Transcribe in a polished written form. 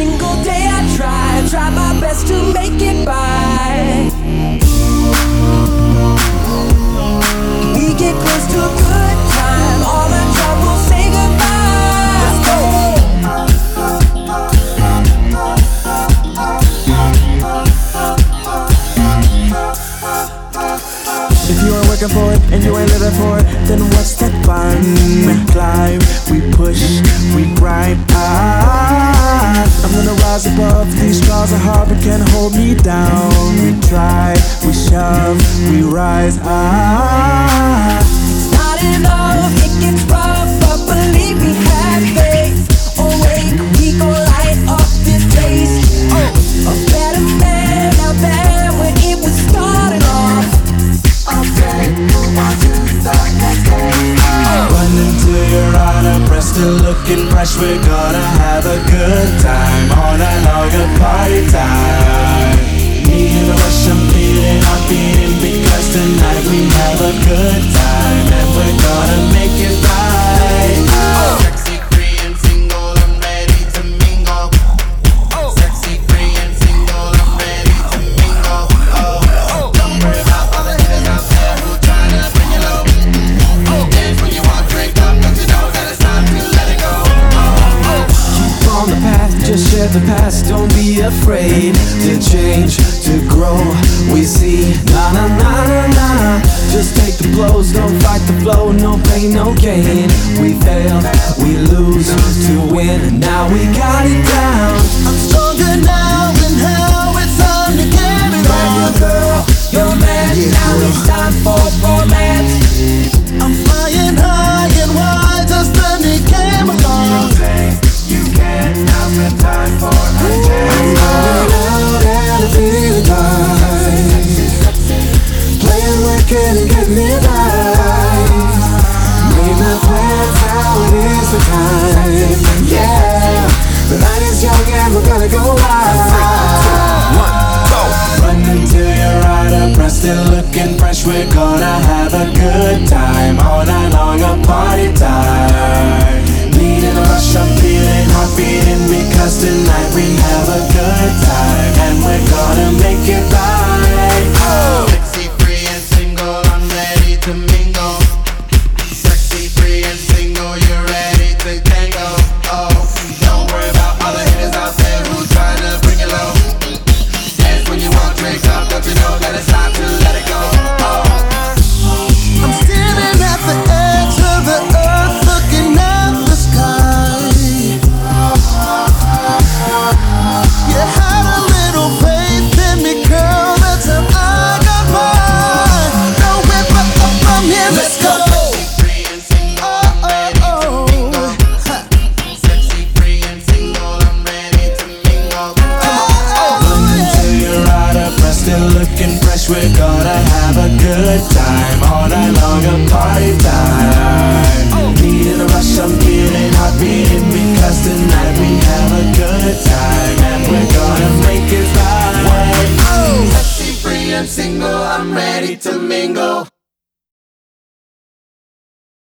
single day I try my best to make it by. We get close to a good time, all our troubles say goodbye. Let's go. If you ain't working for it and you ain't living for it, then what's that fun? We climb, we push, we grind. I'm gonna rise above these straws of hard but can't hold me down. We try, we shove, we rise. Starting off, it gets rough, but believe me, have faith. Awake, we gon' light up this place. Oh, a better man out there when it was starting off. Running till you're out of breath, still looking fresh. We're gonna have a good time, all night long, a party time. Me in a rush, I'm feeling, I'm beating, because tonight we have a good time, and we're gonna make it right. Sexy, free and single, I'm ready to mingle. Sexy, free and single, I'm ready to mingle. Don't worry about all the haters out there who tryna bring you low. Dance when you want, drink up, don't you know that it's time to let it go. Keep on the path, just share the past. Don't be afraid to change, to grow. We see, na na na na na. Just take the blows, don't fight the flow. No pain, no gain. We fail, we lose to win. Now we got it down. I'm stronger now than how it's time to get it Brand new on. girl, your man, now it's time for romance. I'm flying high and wide, just when it came along. You can, now's the time for a change. I'm out and I'm feeling nice. Playing, working and getting it right. Made my plans, now it is the time. Yeah, the night is young and we're gonna go wild. Running till you're out of breath, still looking fresh. We're gonna have a good time, all night long, a party time. Needing a rush, I'm feeling, heart beating, because tonight we have a good time, and we're gonna make it right. Sexy, free and single, I'm ready to mingle. Sexy, free and single, you're ready to tango. Don't worry about all the haters out there who tryna bring you low. Dance when you want, drink up, don't you know that it's time to let it go. I'm standing at the edge of the earth, looking at the sky. You had a little faith in me, girl, that's how I got mine. No whip up from here, let's go. Free and single, I'm ready to mingle. Sexy, free and single, I'm ready to mingle. Running till you're out of breath, still looking fresh. We're gonna have a good time, all night long, a